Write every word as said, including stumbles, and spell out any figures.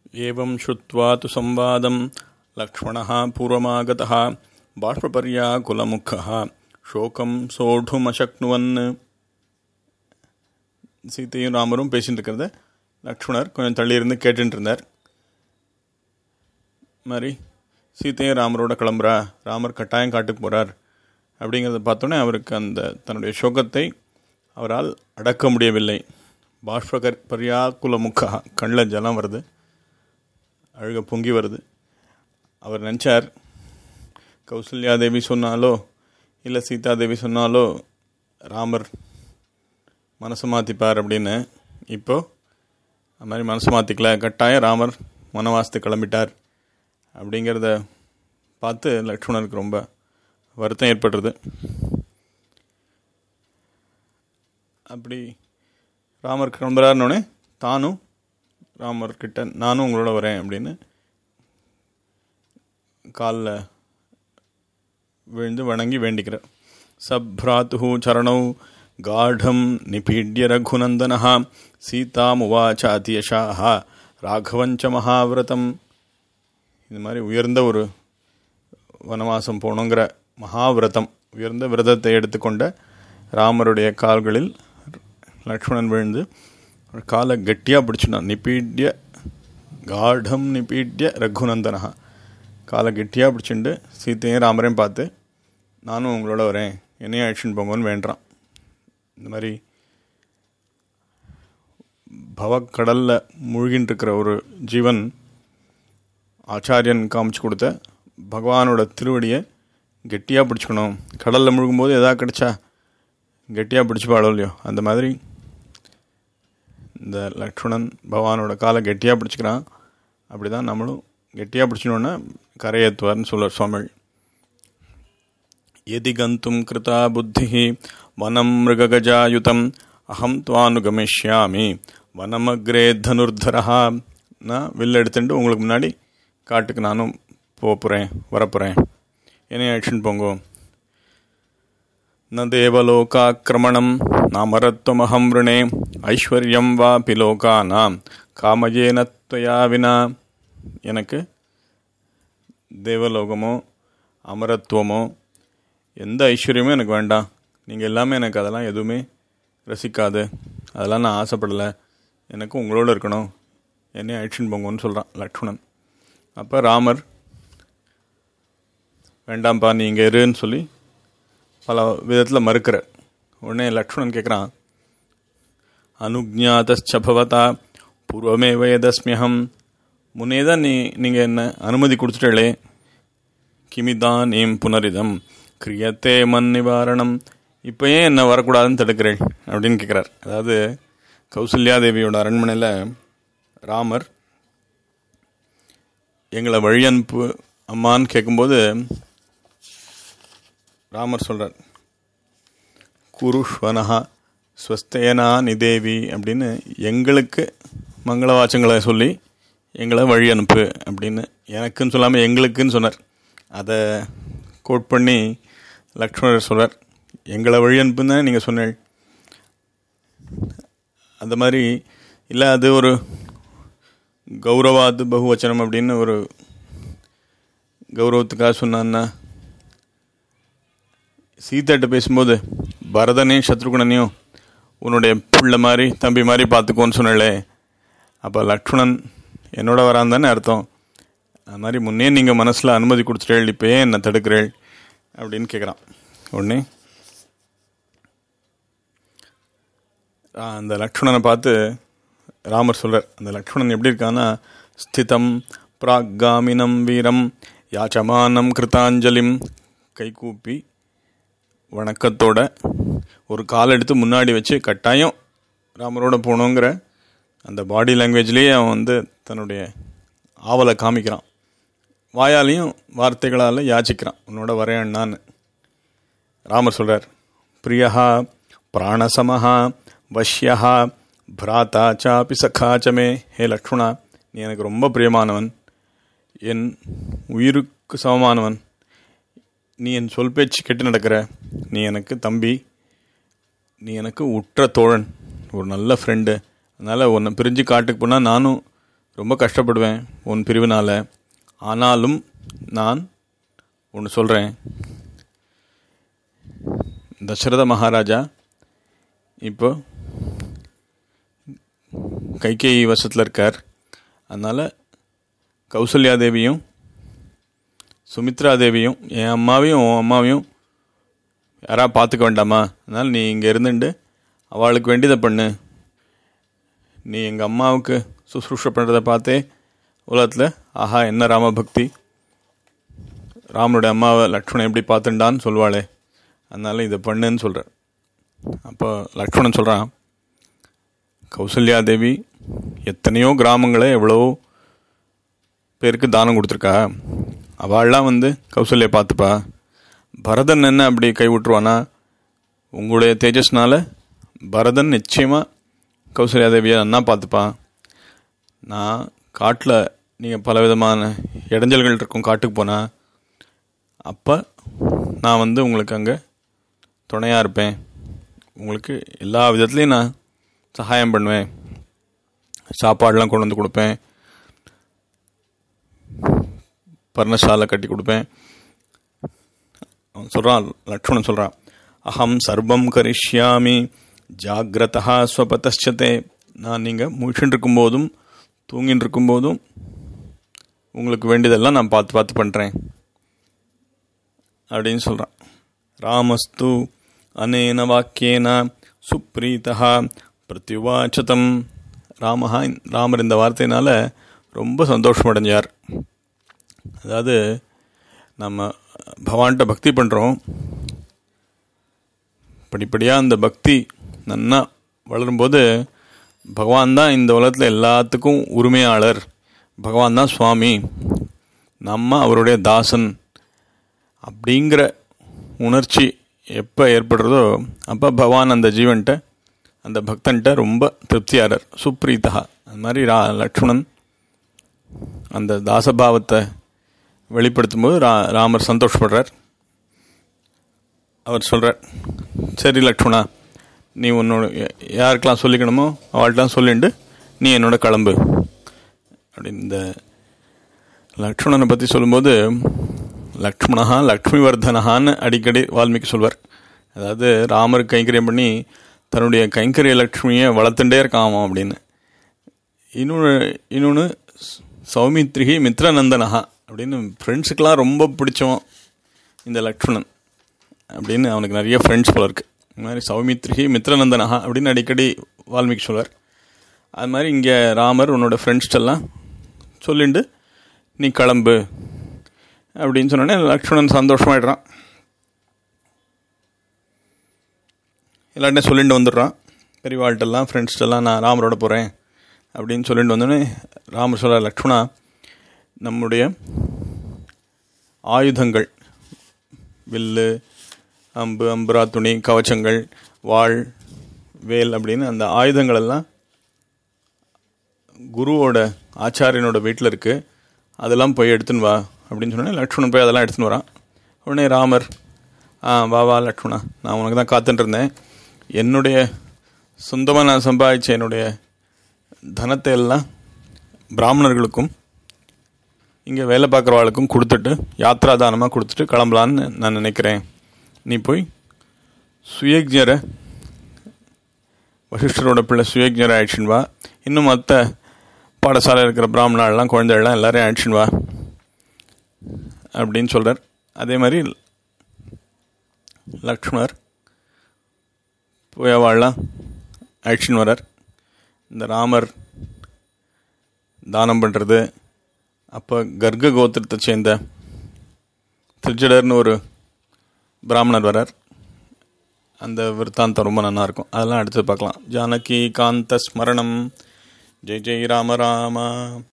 ஏவம் ஸ்ருத்வா து சம்வாதம் லக்ஷ்மணः பூர்வமாகதः பாஷ்பபர்யாகுலமுகः சோகம் சோढुमशक्नुवन्. சீத்தையும் ராமரும் பேசிட்டு இருக்கிறத லக்ஷ்மணர் கொஞ்சம் தள்ளியிருந்து கேட்டுட்டு இருந்தார். மாதிரி சீத்தையும் ராமரோட கிளம்புறா, ராமர் கட்டாயம் காட்டுக்கு போகிறார் அப்படிங்கிறத பார்த்தோன்னே அவருக்கு அந்த தன்னுடைய சோகத்தை அவரால் அடக்க முடியவில்லை. பாஷ்பகர் பர்யாகுலமுகா, கண்ணில் ஜலம் வருது, அழுக பொங்கி வருது. அவர் நினச்சார், கௌசல்யாதேவி சொன்னாலோ இல்லை சீதாதேவி சொன்னாலோ ராமர் மனசு மாற்றிப்பார் அப்படின்னு. இப்போது அது மாதிரி மனசு மாற்றிக்கல, கட்டாயம் ராமர் வனவாசத்துக்கு கிளம்பிட்டார் அப்படிங்கிறத பார்த்து லக்ஷ்மணருக்கு ரொம்ப வருத்தம் ஏற்படுறது. அப்படி ராமர் கிளம்புறாருன்னொடனே தானும் ராமர்கிட்ட நானும் உங்களோட வரேன் அப்படின்னு காலில் விழுந்து வணங்கி வேண்டிக்கிறார். சப்ராத்து சரணௌ காடம் நிபீட்ய ரகுநந்தனஹா சீதாமுவாச்ச அதியஷாஹ ராகவஞ்ச மகாவிரதம். இந்த மாதிரி உயர்ந்த ஒரு வனவாசம் போகணுங்கிற மகாவிரதம், உயர்ந்த விரதத்தை எடுத்துக்கொண்ட ராமருடைய கால்களில் லக்ஷ்மணன் விழுந்து காலை கட்டியாக பிடிச்சினான். நிபீட்ய காடம் நிபீட்ய ரகுநந்தனஹா, காலை கெட்டியாக பிடிச்சிட்டு சீத்தையும் ராமரையும் பார்த்து நானும் உங்களோட வரேன், என்னையும் அழிச்சுன்னு போங்கன்னு வேண்டான். இந்த மாதிரி பவக்கடலில் மூழ்கின்னு இருக்கிற ஒரு ஜீவன் ஆச்சாரியன் காமிச்சு கொடுத்த பகவானோட திருவடியை கெட்டியாக பிடிச்சிக்கணும். கடலில் முழுகும்போது எதாவது கிடச்சா கெட்டியாக பிடிச்சிப்பாளோ இல்லையோ, அந்த மாதிரி இந்த லக்ஷ்மணன் பகவானோட காலை கெட்டியாக பிடிச்சிக்கிறான். அப்படி தான் நம்மளும் கெட்டியாக பிடிச்சினோன்னா கரையேற்றுவார்னு சொல்லுவார் சுவாமி. எதி கந்தும் கிருதா புத்தி வனம் மிருககஜாயுதம் அகம் துவானுகமிஷ்யாமி வனமக்ரே தனுர்தரஹா. நான் வில் எடுத்துட்டு உங்களுக்கு முன்னாடி காட்டுக்கு நானும் போகிறேன், வரப்போகிறேன், என்னைய ஆக்ஷன் போங்கோ. ந தேவலோகாக்கிரமணம் நாமரத்வமஹம் ருணே ஐஸ்வர்யம் வா பிலோகானாம் காமயேன த்வயா வினா. எனக்கு தேவலோகமோ அமரத்துவமோ எந்த ஐஸ்வர்யமும் எனக்கு வேண்டாம். நீங்கள் எல்லாமே எனக்கு அதெல்லாம் எதுவுமே ரசிக்காது, அதெல்லாம் நான் ஆசைப்படலை. எனக்கு உங்களோட இருக்கணும், என்னைய அழிச்சுன்னு போங்கன்னு சொல்கிறான் லக்ஷ்மணன். அப்போ ராமர் வேண்டாம்ப்பா நீ இங்கே இருன்னு சொல்லி பல விதத்தில் மறுக்கிறார். உடனே லக்ஷ்மணன் கேட்குறான், அனுஜாதச்ச பவதா பூர்வமேவ யதஸ்மியஹம். முன்னே தான் நீ நீங்கள் என்ன அனுமதி கொடுத்துட்டே, கிமிதான் ஏம் புனரிதம் கிரியத்தே மன் நிவாரணம், இப்போ ஏன் என்ன வரக்கூடாதுன்னு தடுக்கிறேன் அப்படின்னு கேட்குறார். அதாவது கௌசல்யாதேவியோட அரண்மனையில் ராமர் எங்களை வழி அனுப்பு அம்மான்னு கேட்கும்போது ராமர் சொல்கிறார், குருஷ்வனஹா ஸ்வஸ்தேனா நிதேவி அப்படின்னு எங்களுக்கு மங்கள வாச்சங்களை சொல்லி எங்களை வழி அனுப்பு அப்படின்னு, எனக்குன்னு சொல்லாமல் எங்களுக்குன்னு சொன்னார். அதை கோட் பண்ணி லக்ஷ்மணர் சொல்கிறார், எங்களை வழி அனுப்புன்னு தான் நீங்கள் சொன்னீள். அந்த மாதிரி இல்லை, அது ஒரு கௌரவாது பகுவச்சனம் அப்படின்னு ஒரு கௌரவத்துக்காக சொன்னான்னா, சீதைட்ட பேசும்போது பரதனையும் சத்ருகுணனையும் உன்னுடைய பிள்ளை மாதிரி தம்பி மாதிரி பார்த்துக்கோன்னு சொன்னாலே, அப்போ லக்ஷ்மணன் என்னோட வரான் தானே அர்த்தம். அது மாதிரி முன்னே நீங்கள் மனசில் அனுமதி கொடுத்துட்டேள், இப்போ ஏன் என்னை தடுக்கிறேள் அப்படின்னு கேட்குறான். உடனே அந்த லக்ஷ்மணனை பார்த்து ராமர் சொல்கிறார், அந்த லக்ஷ்மணன் எப்படி இருக்கான்னா, ஸ்திதம் பிராக்காமினம் வீரம் யாச்சமானம் கிருத்தாஞ்சலிம், கைகூப்பி வணக்கத்தோட ஒரு கால் எடுத்து முன்னாடி வச்சு கட்டாயம் ராமரோட போகணுங்கிற அந்த பாடி லாங்குவேஜ்லேயே அவன் வந்து தன்னுடைய ஆவலை காமிக்கிறான். வாயாலையும் வார்த்தைகளால் யாச்சிக்கிறான், உன்னோட வரேன்னான்னு. ராமர் சொல்கிறார், பிரியஹா பிராணசமஹா வஷ்யஹா பிராத்தா சாபி சகாச்சமே. ஹே லக்ஷ்மணா, நீ எனக்கு ரொம்ப பிரியமானவன், என் உயிருக்கு சமமானவன், நீ என் சொல் பேச்சு கெட்டு நடக்கிற, நீ எனக்கு தம்பி, நீ எனக்கு உற்ற தோழன், ஒரு நல்ல ஃப்ரெண்டு. அதனால் உன்னை பிரிஞ்சு காட்டுக்கு போனால் நானும் ரொம்ப கஷ்டப்படுவேன் உன் பிரிவினால். ஆனாலும் நான் ஒன்று சொல்கிறேன். தசரத மகாராஜா இப்போ கைகேயி வசத்தில் இருக்கார். அதனால் கௌசல்யா தேவியும் சுமித்ரா தேவியும் என் அம்மாவையும் உன் அம்மாவையும் யாராவது பார்த்துக்க வேண்டாமா? அதனால் நீ இங்கே இருந்துட்டு அவளுக்கு வேண்டியதை பண்ணு. நீ எங்கள் அம்மாவுக்கு சுசுரூஷை பண்ணுறதை பார்த்தே உலகத்தில் ஆஹா என்ன ராமபக்தி, ராமனுடைய அம்மாவை லக்ஷ்மணன் எப்படி பார்த்துட்டான்னு சொல்லுவாளே, அதனால் இதை பண்ணுன்னு சொல்கிறார். அப்போ லக்ஷ்மணன் சொல்கிறான், கௌசல்யா தேவி எத்தனையோ கிராமங்களை எவ்வளோ பேருக்கு தானம் கொடுத்துருக்கா. அவள்லாம் வந்து கௌசல்யா பார்த்துப்பா. பரதன் என்ன அப்படி கை விட்டுருவானா? உங்களுடைய தேஜஸ்னால் பரதன் நிச்சயமாக கௌசல்யா தேவியை நன்னா பார்த்துப்பான். நான் காட்டில் நீங்கள் பல விதமான இடைஞ்சல்கள் இருக்கும் காட்டுக்கு போனால், அப்போ நான் வந்து உங்களுக்கு அங்கே துணையாக இருப்பேன். உங்களுக்கு எல்லா விதத்துலேயும் நான் சகாயம் பண்ணுவேன். சாப்பாடெலாம் கொண்டு வந்து கொடுப்பேன், பர்ணசாலை கட்டி கொடுப்பேன். சொல்கிறான் லக்ஷ்மணன் சொல்கிறான், அஹம் சர்வம் கரிஷ்யாமி ஜாகிரதா ஸ்வபதச்சதே. நான் நீங்கள் முழிச்சுட்டு இருக்கும்போதும் தூங்கின்னு இருக்கும்போதும் உங்களுக்கு வேண்டியதெல்லாம் நான் பார்த்து பார்த்து பண்ணுறேன் அப்படின்னு சொல்கிறான். ராமஸ்து அனேன வாக்கியேன சுப்ரீதா பிரத்யுவாச்சதம். ராமஹா ராமர் இந்த வார்த்தையினால் ரொம்ப சந்தோஷமடைஞ்சார். அதாவது நம்ம பகவான்கிட்ட பக்தி பண்ணுறோம், படிப்படியாக அந்த பக்தி நன்னா வளரும்போது பகவான் தான் இந்த உலகத்தில் எல்லாத்துக்கும் உரிமையாளர், பகவான் தான் சுவாமி, நம்ம அவருடைய தாசன் அப்படிங்கிற உணர்ச்சி எப்போ ஏற்படுறதோ அப்போ பகவான் அந்த ஜீவன்கிட்ட அந்த பக்தன்கிட்ட ரொம்ப திருப்தியாளர், சுப்ரீதா. அது மாதிரி ரா லக்ஷ்மணன் அந்த தாசபாவத்தை வெளிப்படுத்தும் போது ரா ராமர் சந்தோஷப்படுறார். அவர் சொல்கிறார், சரி லக்ஷ்மணா, நீ உன்னோட யாருக்கெல்லாம் சொல்லிக்கணுமோ அவள்கிட்டலாம் சொல்லிண்டு நீ என்னோட கிளம்பு அப்படின்னு. இந்த லக்ஷ்மணனை பற்றி சொல்லும்போது லக்ஷ்மணா லக்ஷ்மி வர்தனஹான்னு அடிக்கடி வால்மீகி சொல்வார். அதாவது ராமருக்கு கைங்கரியம் பண்ணி தன்னுடைய கைங்கரிய லக்ஷ்மியை வளர்த்துட்டே இருக்காமா அப்படின்னு. இன்னொன்று இன்னொன்று சௌமித்ரிகி மித்ரநந்தனஹா அப்படின்னு, ஃப்ரெண்ட்ஸுக்கெலாம் ரொம்ப பிடிச்சவன் இந்த லக்ஷ்மணன் அப்படின்னு. அவனுக்கு நிறைய ஃப்ரெண்ட்ஸ் போல இருக்குது. இது மாதிரி சௌமித்ரிகி மித்ரநந்தனஹா அப்படின்னு அடிக்கடி வால்மீகி சொல்வார். அது மாதிரி இங்கே ராமர் உன்னோட ஃப்ரெண்ட்ஸ்டெல்லாம் சொல்லிண்டு நீ கிளம்பு அப்படின்னு சொன்னோடனே லக்ஷ்மணன் சந்தோஷமாயிடுறான். எல்லார்ட்டையும் சொல்லிட்டு வந்துடுறான். பெரியவாள்கிட்டெல்லாம் ஃப்ரெண்ட்ஸ்டெல்லாம் நான் ராமரோட போகிறேன் அப்படின்னு சொல்லிட்டு வந்தோடனே ராமர் சொல்கிறார், லக்ஷ்மணா, நம்முடைய ஆயுதங்கள் வில்லு, அம்பு, அம்புரா துணி, கவச்சங்கள், வாள், வேல் அப்படின்னு அந்த ஆயுதங்கள் எல்லாம் குருவோட ஆச்சாரியனோட வீட்டில் இருக்குது, அதெல்லாம் போய் எடுத்துன்னு வா அப்படின்னு சொன்னோன்னே லக்ஷ்மணன் போய் அதெல்லாம் எடுத்துன்னு வரான். உடனே ராமர், ஆ வா வா லக்ஷ்மணா, நான் உனக்கு தான் காத்துட்டு இருந்தேன். என்னுடைய சொந்தமாக நான் சம்பாதிச்ச என்னுடைய தனத்தை எல்லாம் பிராமணர்களுக்கும் இங்கே வேலை பார்க்குறவாளுக்கும் கொடுத்துட்டு யாத்ரா தானமாக கொடுத்துட்டு கிளம்பலான்னு நான் நினைக்கிறேன். நீ போய் சுயஜ்ஞரை, வசிஷ்டரோட பிள்ளை சுயஜ்ஞரை அழிச்சின்னு வா. இன்னும் மற்ற பாடசாலை இருக்கிற பிராமணாலாம் குழந்தைகள்லாம் எல்லாரையும் அழிச்சின்னு வா அப்படின்னு சொல்கிறார். அதே மாதிரி லக்ஷ்மணர் போய் அவள்லாம் அழிச்சின்னு வரார். இந்த ராமர் தானம் பண்ணுறது, அப்போ கர்க கோத்திரத்தை சேர்ந்த திருஜடர்னு ஒரு பிராமணர் வரார். அந்த விற்த்தாந்தம் ரொம்ப நல்லா இருக்கும். அதெல்லாம் அடுத்து பார்க்கலாம். ஜானகி காந்த ஸ்மரணம். ஜெய் ஜெய் ராம ராமா.